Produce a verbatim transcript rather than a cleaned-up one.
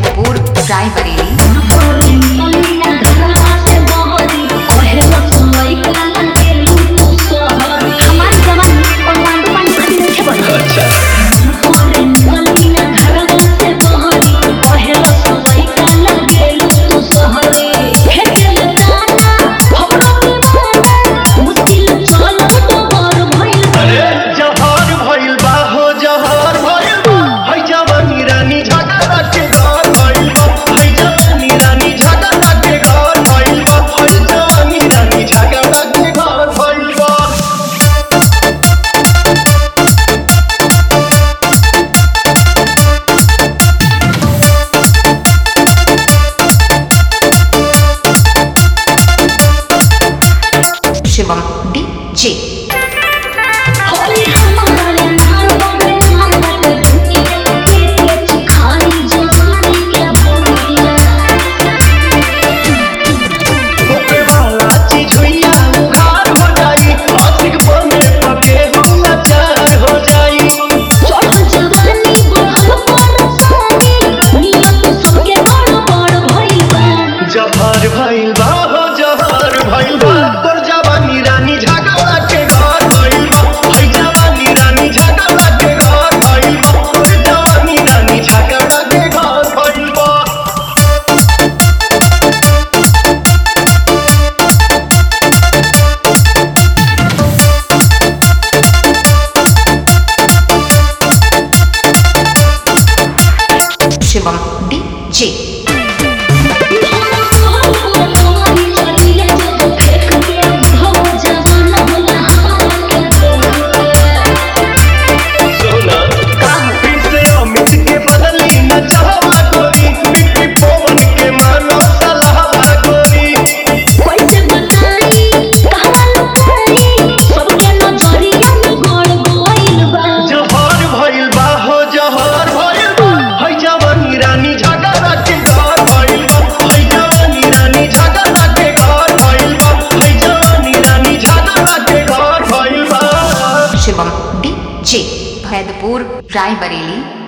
Bhaidpur Raebareli. Shivam DJ. जहर भइल बा हो जहर भइल बा तोर जवानी रानी झगड़ा के घर भइल बा हई जवानी रानी झगड़ा के घर भइल बा तोर जवानी रानी झगड़ा के घर भइल बा। शिवम डीजे। शिवम डीजे भैदपुर रायबरेली।